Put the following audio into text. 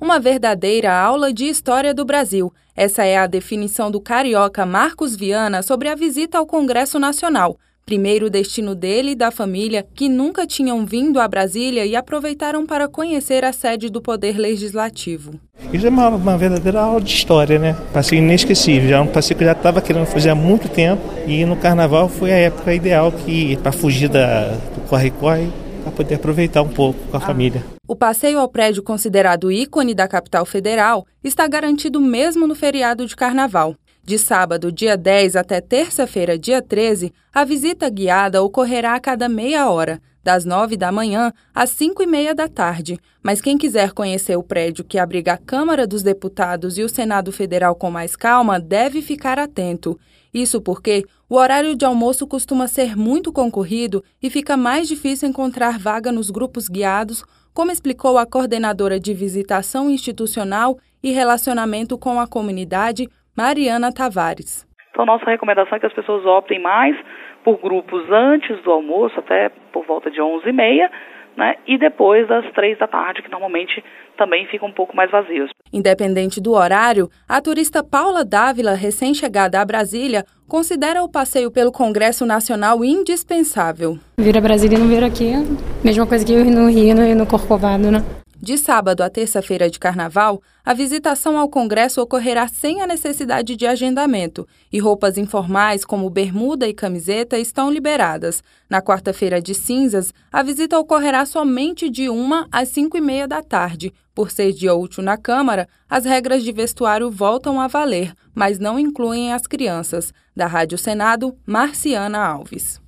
uma verdadeira aula de história do Brasil. Essa é a definição do carioca Marcos Viana sobre a visita ao Congresso Nacional, primeiro destino dele e da família, que nunca tinham vindo a Brasília e aproveitaram para conhecer a sede do Poder Legislativo. Isso é uma verdadeira aula de história, né? Passeio inesquecível, já um passeio que eu já estava querendo fazer há muito tempo, e no Carnaval foi a época ideal para fugir do corre-corre, para poder aproveitar um pouco com a família. O passeio ao prédio considerado ícone da capital federal está garantido mesmo no feriado de Carnaval. De sábado, dia 10, até terça-feira, dia 13, a visita guiada ocorrerá a cada meia hora, das 9 da manhã às 5h30 da tarde. Mas quem quiser conhecer o prédio que abriga a Câmara dos Deputados e o Senado Federal com mais calma, deve ficar atento. Isso porque o horário de almoço costuma ser muito concorrido e fica mais difícil encontrar vaga nos grupos guiados, como explicou a coordenadora de Visitação Institucional e Relacionamento com a Comunidade, Mariana Tavares. Então, nossa recomendação é que as pessoas optem mais por grupos antes do almoço, até por volta de 11h30, né? E depois das 3 da tarde, que normalmente também ficam um pouco mais vazios. Independente do horário, a turista Paula Dávila, recém-chegada a Brasília, considera o passeio pelo Congresso Nacional indispensável. Vir a Brasília e não vir aqui, mesma coisa que ir no Rio e no Corcovado, né? De sábado a terça-feira de Carnaval, a visitação ao Congresso ocorrerá sem a necessidade de agendamento e roupas informais como bermuda e camiseta estão liberadas. Na quarta-feira de cinzas, a visita ocorrerá somente de 1 às 5h30 da tarde. Por ser dia útil na Câmara, as regras de vestuário voltam a valer, mas não incluem as crianças. Da Rádio Senado, Marciana Alves.